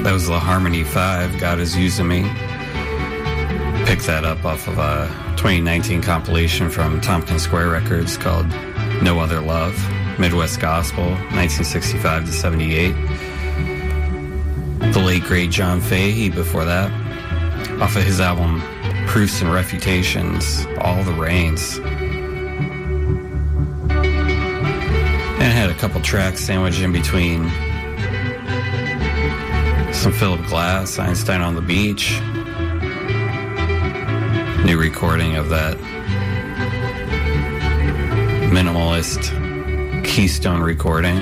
That was the Harmony 5, God Is Using Me. Picked that up off of a 2019 compilation from Tompkins Square Records called No Other Love, Midwest Gospel, 1965 to 78. The late, great John Fahey before that, off of his album Proofs and Refutations, All the Rains. And it had a couple tracks sandwiched in between. Some Philip Glass, Einstein on the Beach. New recording of that minimalist Keystone recording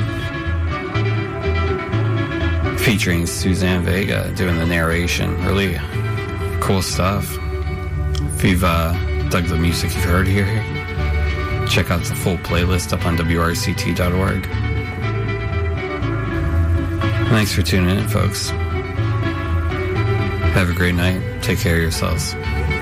featuring Suzanne Vega doing the narration. Really cool stuff. If you've dug the music you've heard here, check out the full playlist up on WRCT.org. Thanks for tuning in, folks. Have a great night. Take care of yourselves.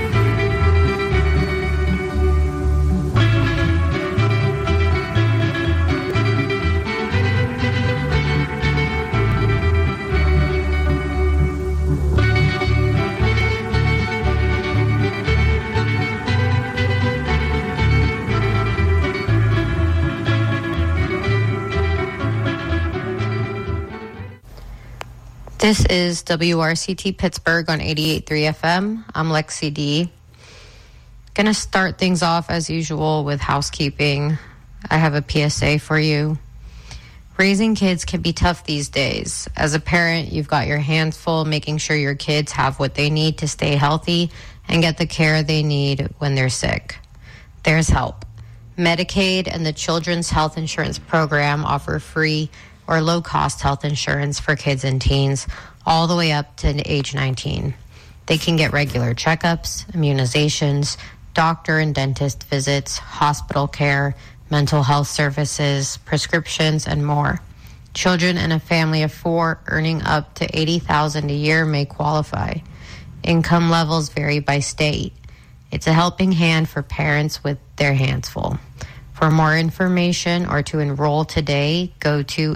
This is WRCT Pittsburgh on 88.3 FM. I'm Lexi D. Gonna start things off as usual with housekeeping. I have a PSA for you. Raising kids can be tough these days. As a parent, you've got your hands full making sure your kids have what they need to stay healthy and get the care they need when they're sick. There's help. Medicaid and the Children's Health Insurance Program offer free or low-cost health insurance for kids and teens all the way up to age 19. They can get regular checkups, immunizations, doctor and dentist visits, hospital care, mental health services, prescriptions, and more. Children in a family of 4 earning up to $80,000 a year may qualify. Income levels vary by state. It's a helping hand for parents with their hands full. For more information or to enroll today, go to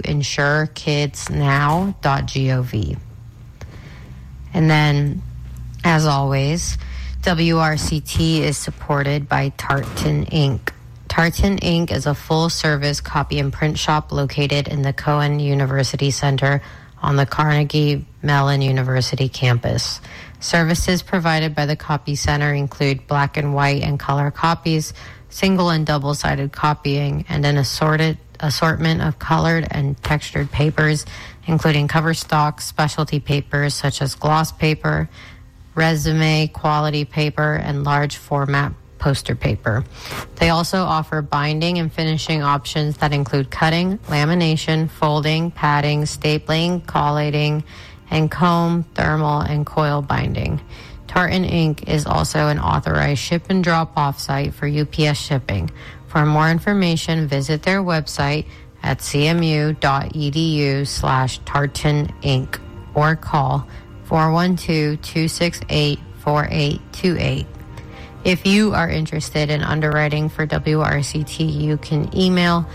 insurekidsnow.gov. And then, as always, WRCT is supported by Tartan Inc. Tartan Inc. is a full-service copy and print shop located in the Cohen University Center on the Carnegie Mellon University campus. Services provided by the Copy Center include black and white and color copies, single and double-sided copying, and an assortment of colored and textured papers, including cover stock, specialty papers such as gloss paper, resume quality paper, and large format poster paper. They also offer binding and finishing options that include cutting, lamination, folding, padding, stapling, collating, and comb, thermal, and coil binding. Tartan Inc. is also an authorized ship and drop-off site for UPS shipping. For more information, visit their website at cmu.edu/Tartan Inc. or call 412-268-4828. If you are interested in underwriting for WRCT, you can email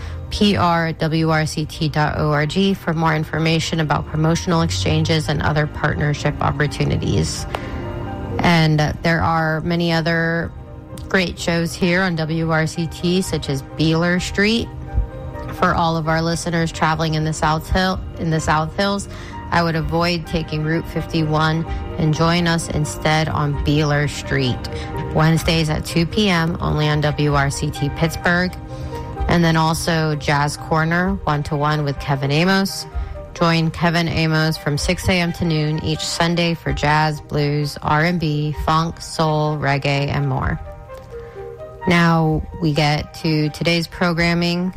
pr@wrct.org for more information about promotional exchanges and other partnership opportunities. And there are many other great shows here on WRCT, such as Beeler Street. For all of our listeners traveling in the South Hills, I would avoid taking Route 51 and join us instead on Beeler Street. Wednesdays at 2 p.m. only on WRCT Pittsburgh. And then also Jazz Corner, 1-to-1 with Kevin Amos. Join Kevin Amos from 6 a.m. to noon each Sunday for jazz, blues, R&B, funk, soul, reggae, and more. Now we get to today's programming.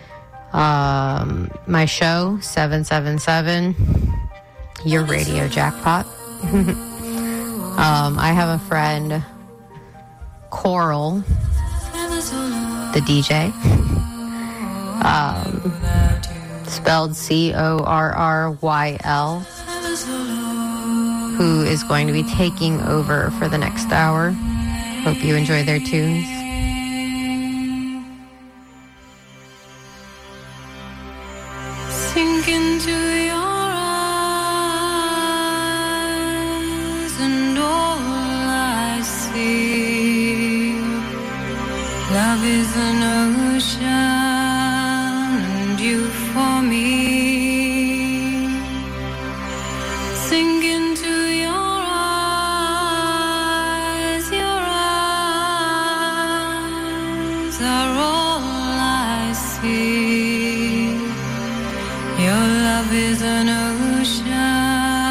My show, 777, Your Radio Jackpot. I have a friend, Coral, the DJ, spelled Corryl, who is going to be taking over for the next hour. Hope you enjoy their tunes. Sink into your eyes. Sink into your eyes are all I see. Your love is an ocean.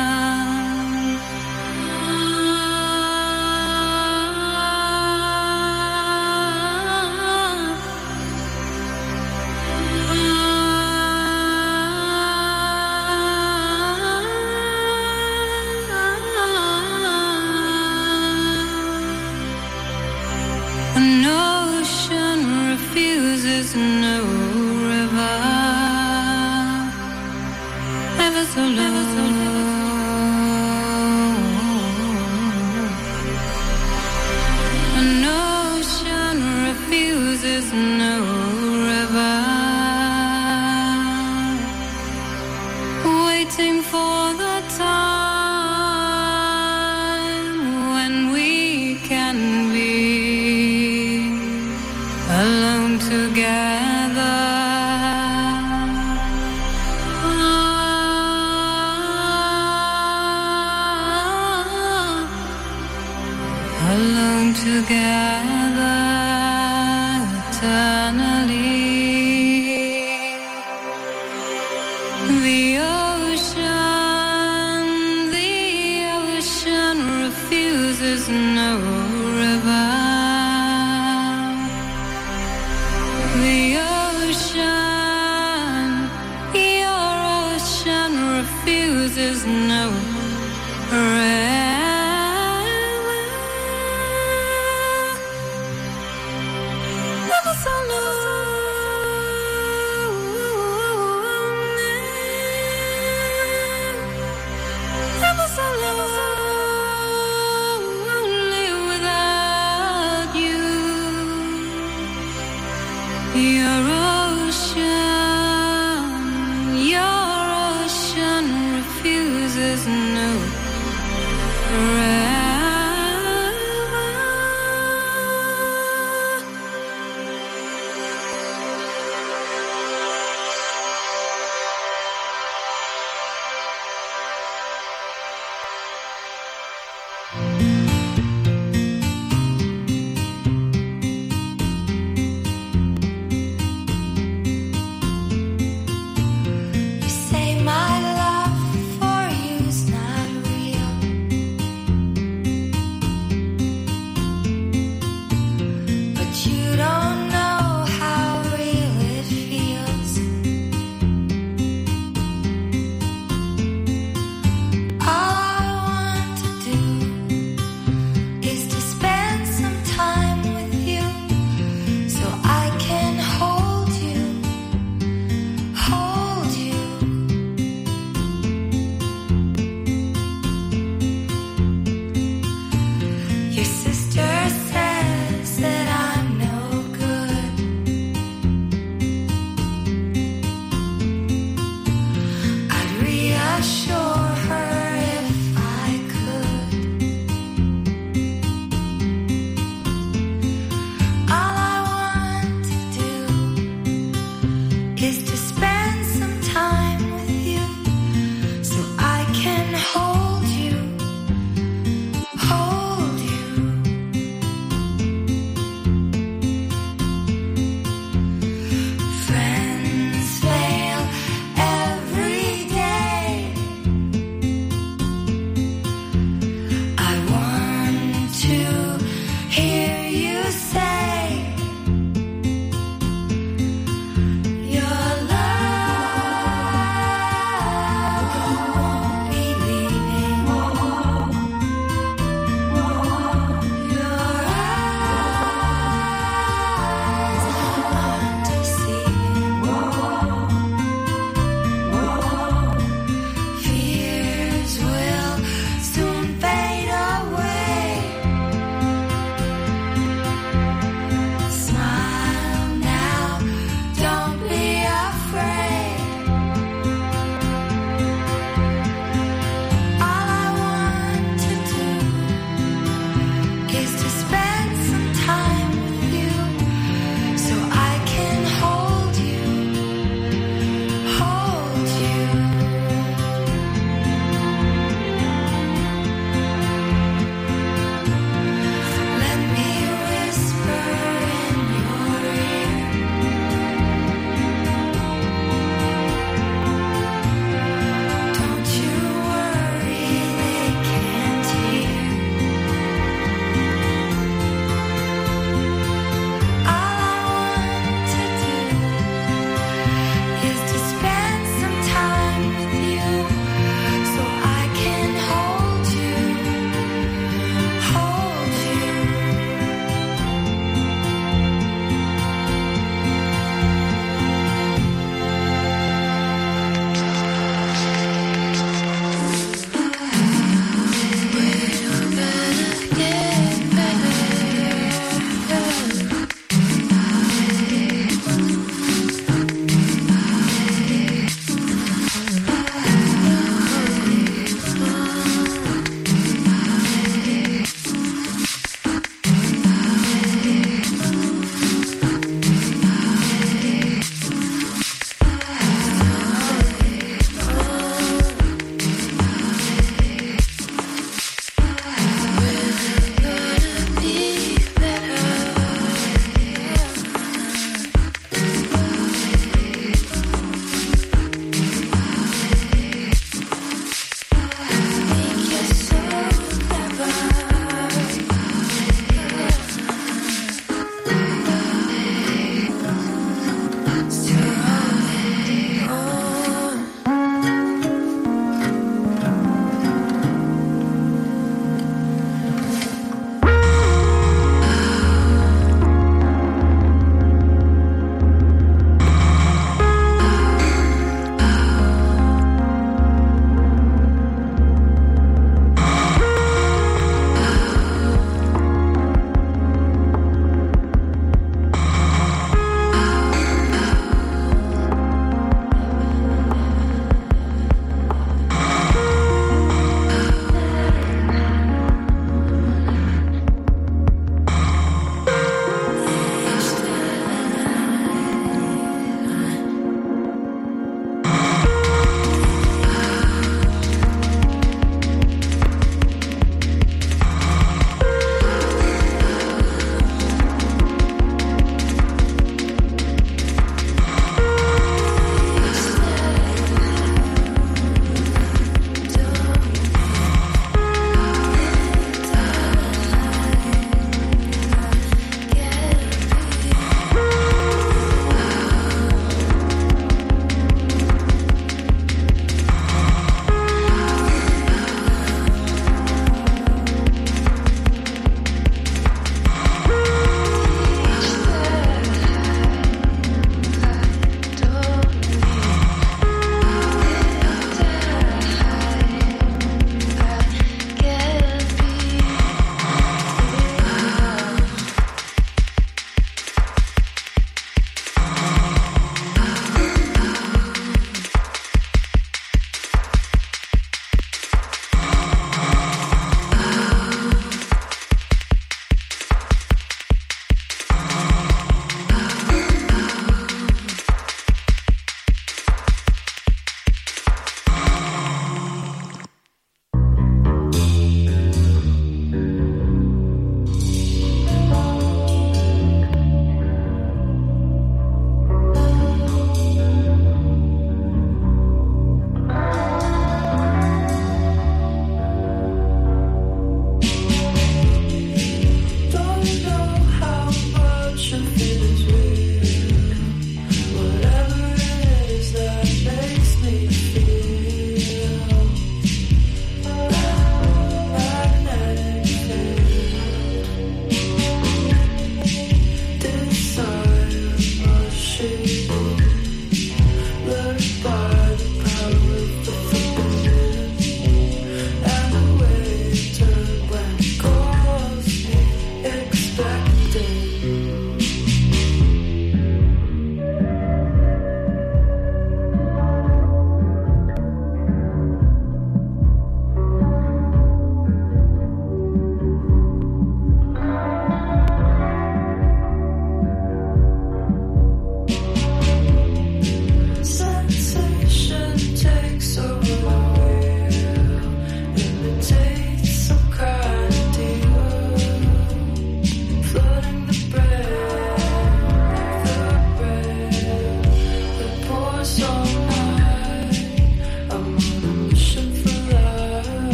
An ocean refuses no river, ever so low. An ocean refuses no river, waiting for the time when we can be alone together. Alone together eternally. The ocean refuses no river. The ocean, your ocean refuses no river. Never so lonely, never so lonely without you. Your ocean refuses no river. You say my love for you's not real, but you don't know how real it feels. All I want to do is to spend some time with you, so I can hold you, hold you. Your sister says that I'm no good. I'd reassure her if I could. All I want to do is to spend some time with you, so I can hold you, hold you. Friends fail every day,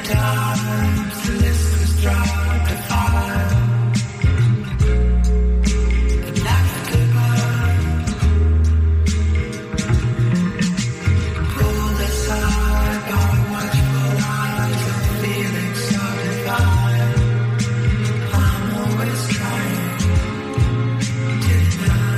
times the list was dropped to 5. And left to burn. Pulled aside by watchful eyes and feeling so divine. I'm always trying to deny.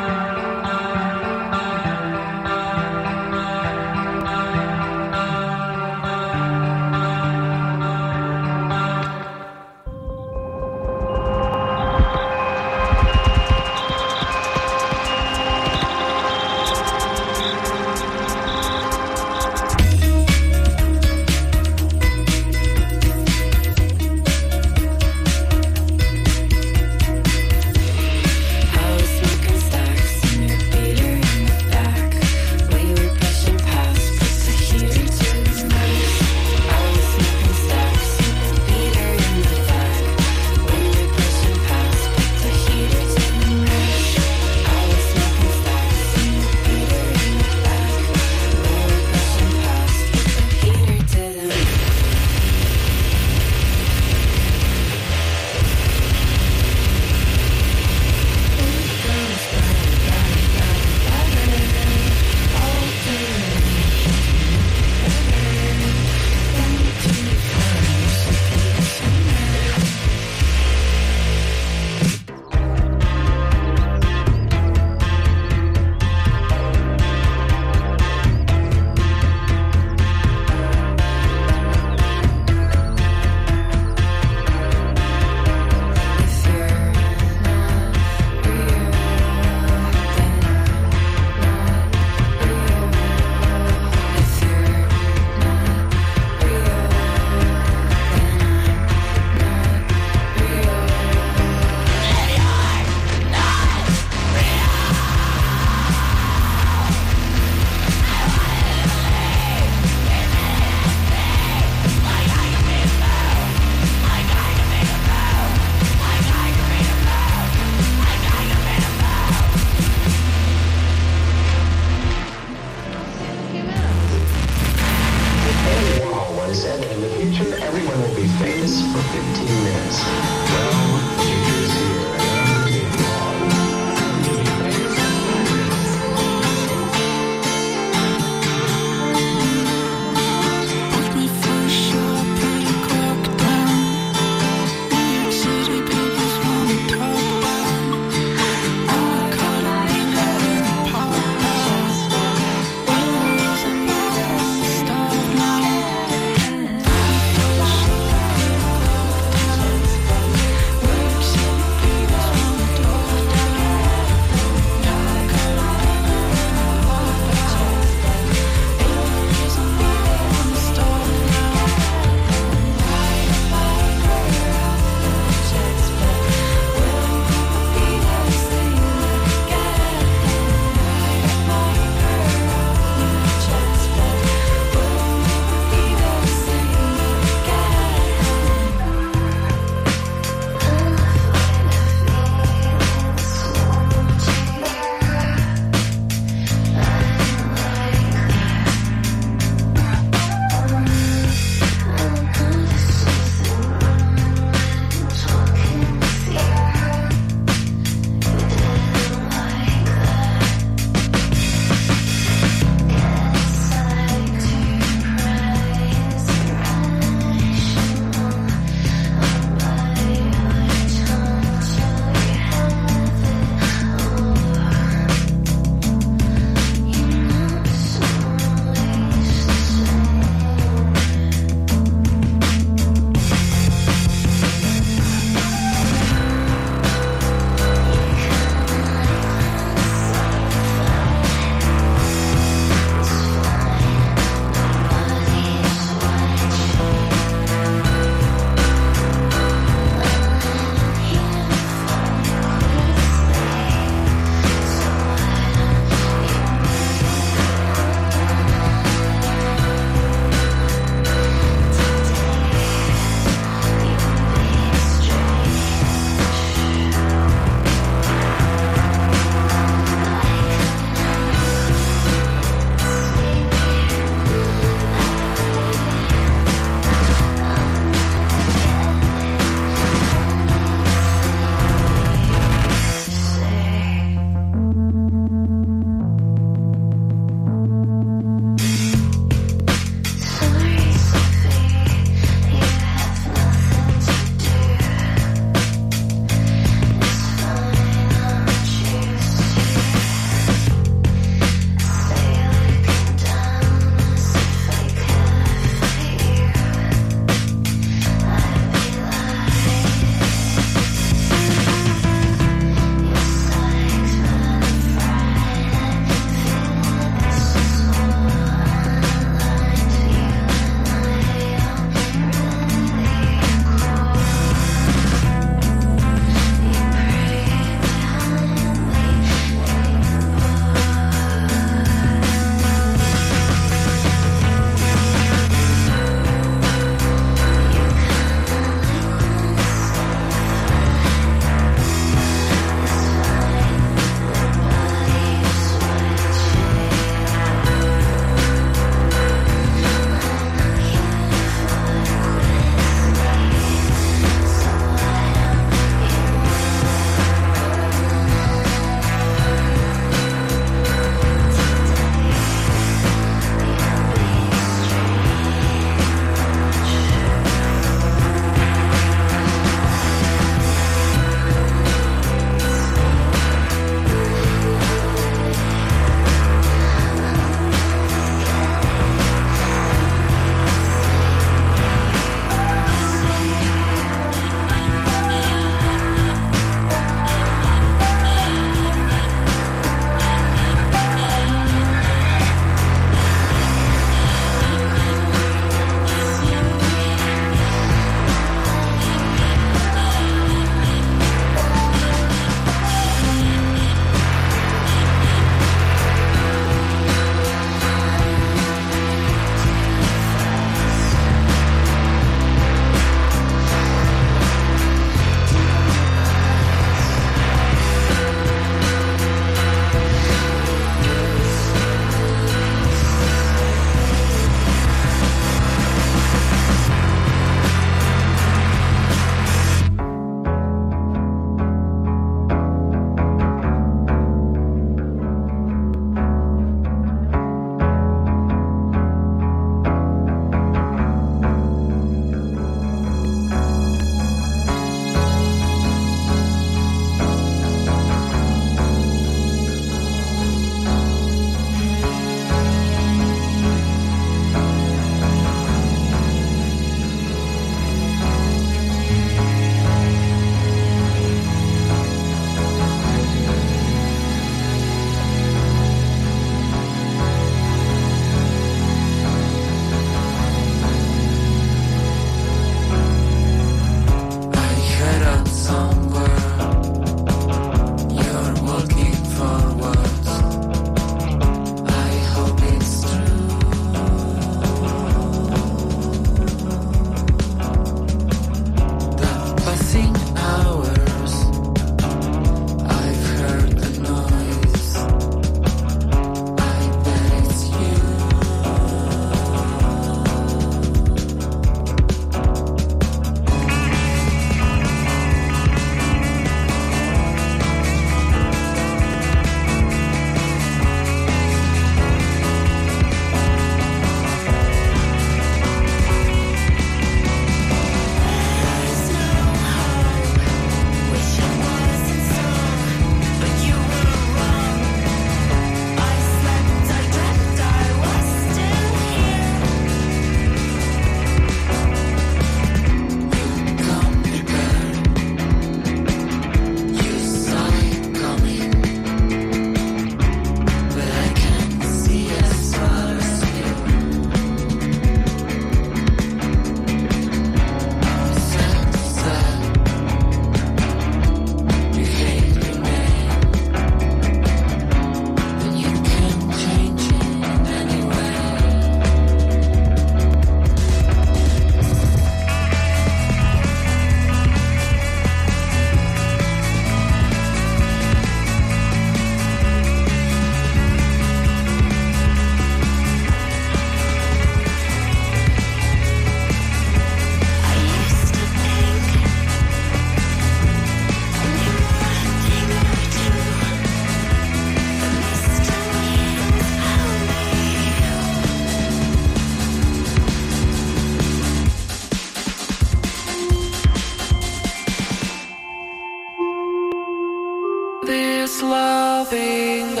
This loving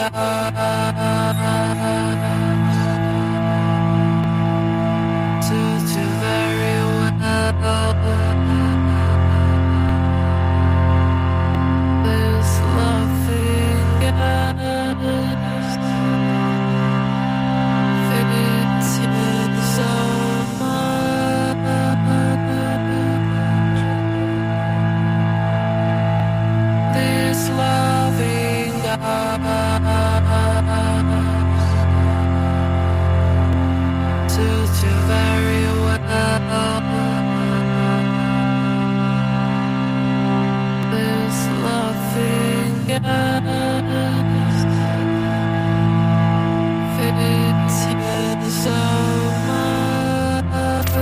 us to very well. This loving us fits you so much. This loving us suits you very well. This loving us fits you so much.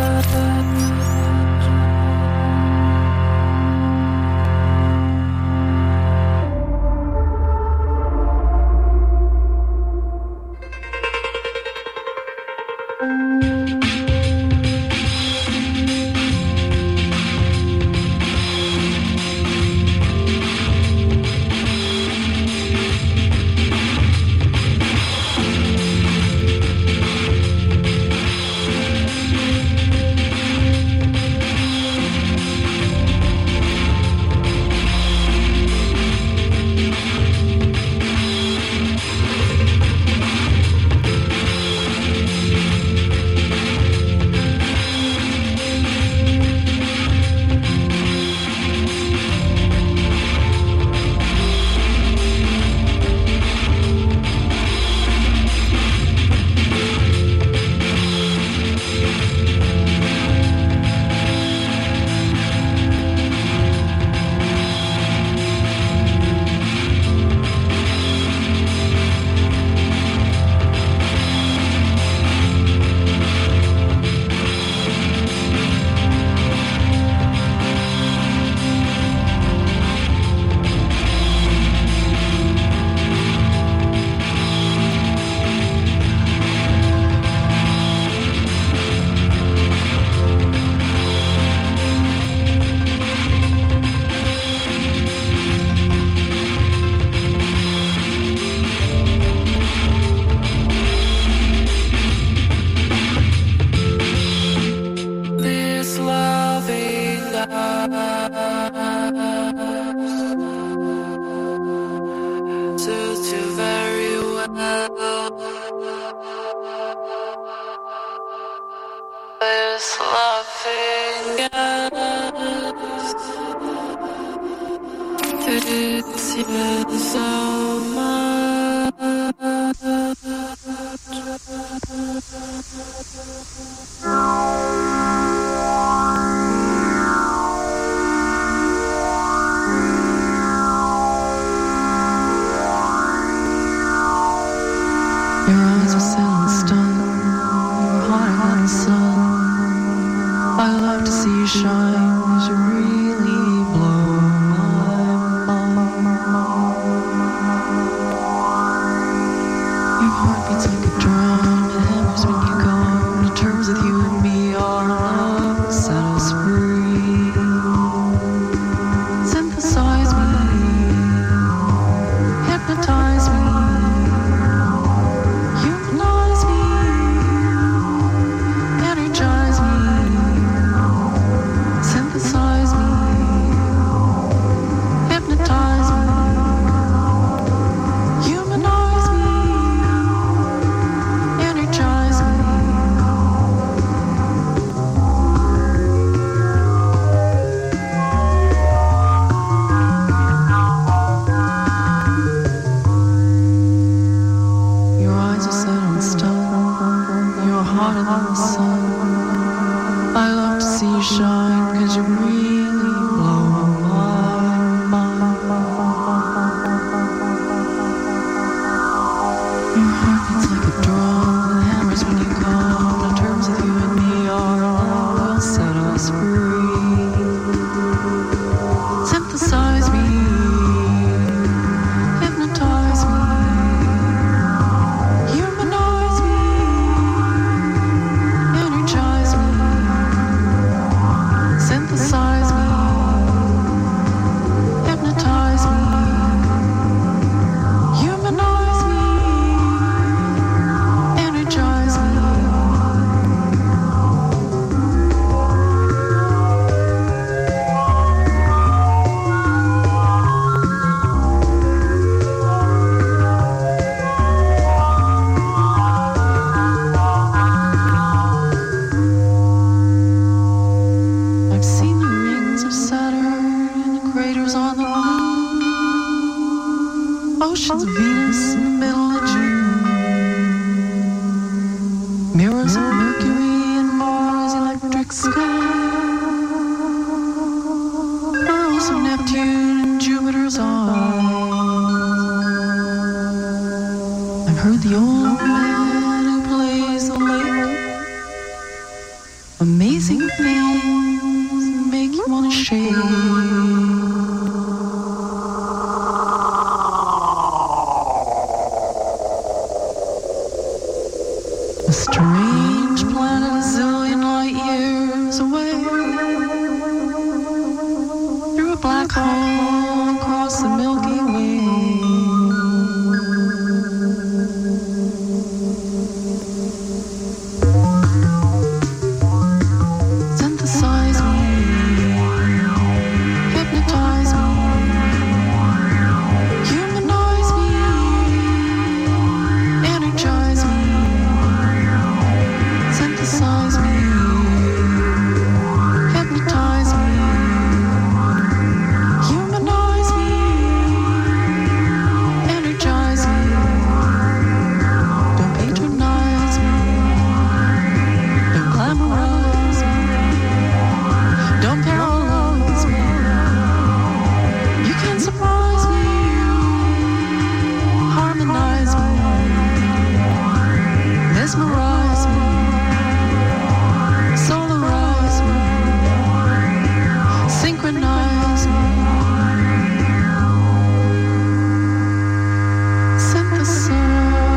This loving us suits you very well. This loving us fits you so much. Your eyes were set in stone, you were hotter than the sun. I love to see you shine, 'cause you really blow my mind. craters on the moon, oceans of Venus in the middle of June, mirrors of Mercury and Mars' electric sky, pearls of Neptune and Jupiter's eyes. I've heard the old man who plays the lake. Amazing things make you want to shake. A strange planet a zillion light years away, through a black hole across the Milky Way. Synthesize me, hypnotize me, humanize me, energize me. Synthesize me, hypnotize me, humanize me, energize me. Don't patronize me, don't glamorize me, don't paralyze me. You can surprise me, harmonize me, mesmerize me. Solarize me, synchronize me, synthesize me.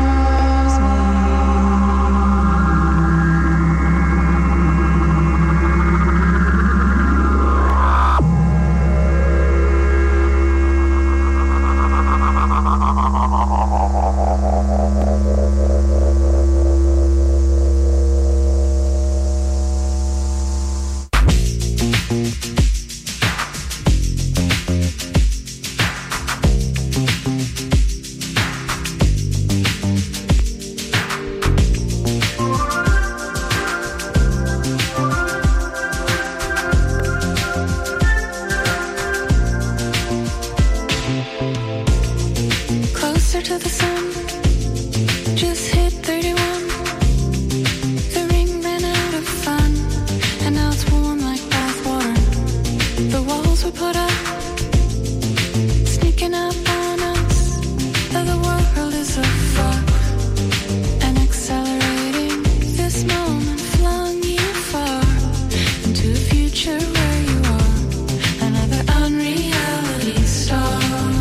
Closer to the sun, just hit 31. The ring ran out of fun, and now it's warm like bathwater. The walls we put up, sneaking up on us. Though the world is a fuck, and accelerating. This moment flung you far into a future where you are another unreality star.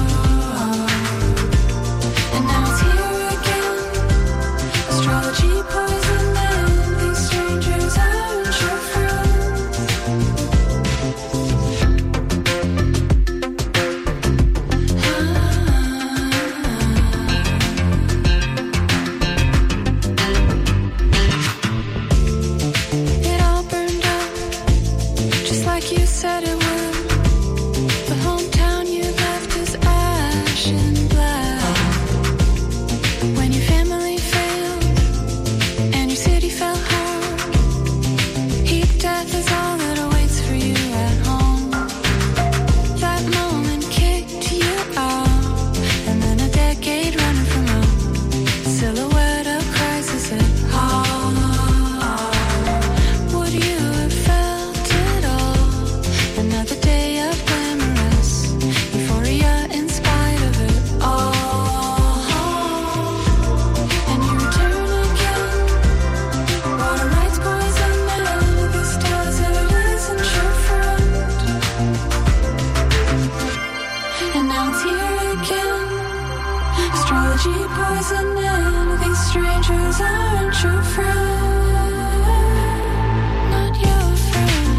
And now it's here again. Astrology poison men. These strangers aren't your friends. It all burned up, just like you said it would. The hometown you left is ash and black. When your family failed and your city fell hard, heat death is all that awaits for you at home. That moment kicked you out, and then a decade running from a silhouette of crisis at heart. Would you have felt it all? Another day of glamorous euphoria in spite of it all. And you return again. Water rights poison men. This desert isn't your friend. And now it's here again. Astrology poison men. These strangers aren't your friend. Not your friend.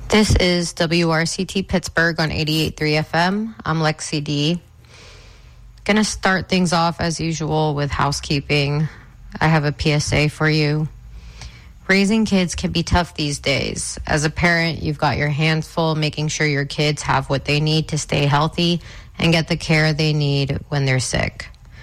This is WRCT Pittsburgh on 88.3 FM. I'm Lexi D. Gonna start things off as usual with housekeeping. I have a PSA for you. Raising kids can be tough these days. As a parent, you've got your hands full making sure your kids have what they need to stay healthy and get the care they need when they're sick.